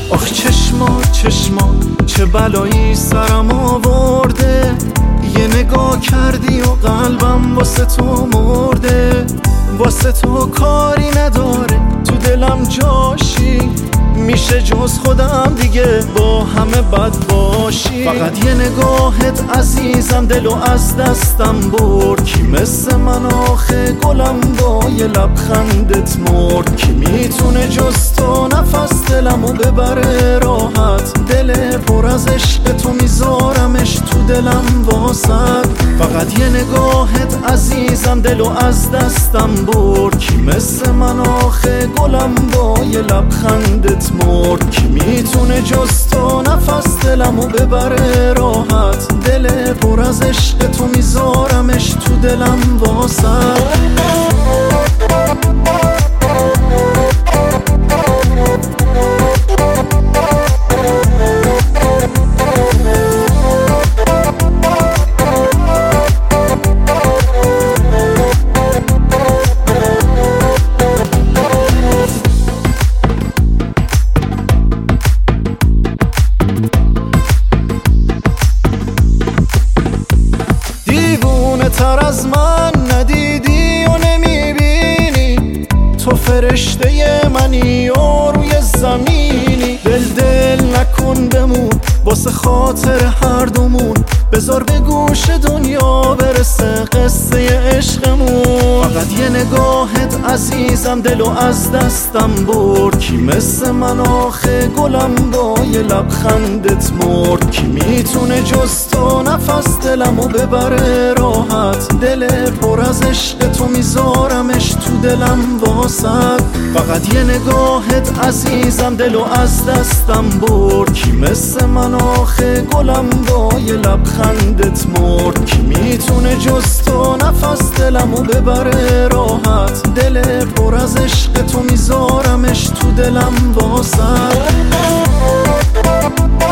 آخ چشما چه بلایی سرم آورده، یه نگاه کردی و قلبم واسه تو مرده. واسه تو کاری نداره تو دلم جاشی، میشه جز خودم دیگه با همه بد باشی. فقط یه نگاهت عزیزم دلو از دستم برد، کی مثل من آخه گلم با یه لبخندت مرد. کی میتونه جز تو نفس دلمو ببره راحت، دل پر از عشق تو میذارمش تو دلم واسد. فقط یه نگاهت عزیزم دلو از دستم برد، کی مثل من آخه گلم با یه لبخندت مرد. کی میتونه جز تو نفس دلمو ببره راحت، دل پر از عشق تو میذارمش تو دلم واسد. تر از من ندیدی و نمیبینی، تو فرشته منی و روی زمینی. دل نکن بمون واسه خاطر هر دومون، بذار به گوش دنیا برسه قصه عشقمون. فقط یه نگاهت عزیزم دلو از دستم برد، کی مثل من آخه گلم با یه لبخندت مرد. کی میتونه جز تو نفس دلمو ببره راحت، دل پر از عشق تو میذارمش تو دلم واسد. فقط یه نگاهت عزیزم دلو از دستم برد، کی مثل من آخه گلم با یه لبخندت مرد. کی میتونه جز تو نفس دلمو ببره راحت، دل پر از عشق تو میذارمش تو دلم واسد.